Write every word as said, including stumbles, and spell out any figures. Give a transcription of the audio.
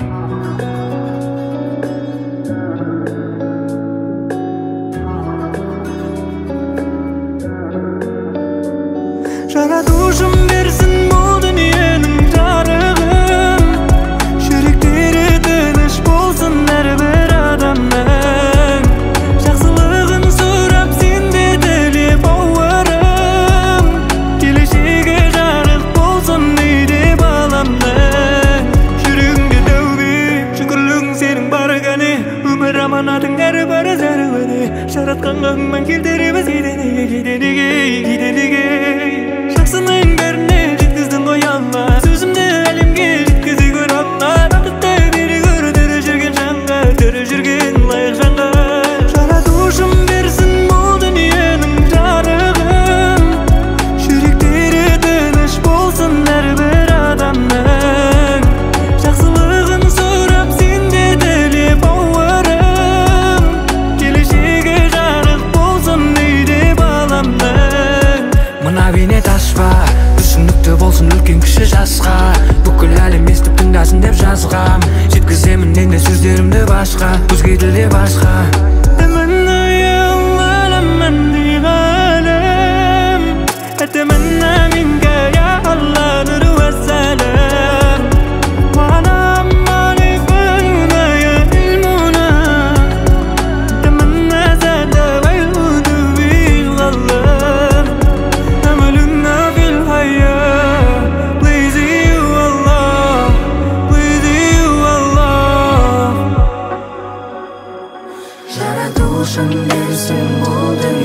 Жаратушым берсін бұл дүниенің жарығын, жүректері тыныш болсын әрбір адамның. Жақсылығын сұрап сенде тіле бауырым, келешегі жарық болсын дейді баламның. Жүрегіңде тәубе, шүкірлігің сенің бар ғане, өмір аманатың әрбірі зәрі. Жаратқанға күмән келтіреміз кейде неге, кейде неге, кейде неге. Жақсының бәріне жеткіздің ғой алла, сөзімді әлемге жеткізе көр алла. Бақытты бере көр тірі жүрген жанға, тірі жүрген лайық жанға. Жаратушым берсін бұл дүниенің жарығын, жүректері тыныш болсын әрбір адамның. Жақсылығын сұрап сенде тіле бауырым, келешегі жарық болсын дейді баламның. Мына бейнет ашпа, түсінікті болсын үлкен кіші жасқа, бүкіл әлем естіп тыңдасын деп жазғам. Жеткіземін енді сөздерімді башқа, өзге тілде басқа. Әтемәнна алам диғалам, әтемәнна минка я Алла нур ва салам. Валам алейкумна я илмуна, әтемәнна зада ва илхуду бил ғалам. Амалуна фил хайя, please you Allah, please you Allah. Жаратушым берсін бұл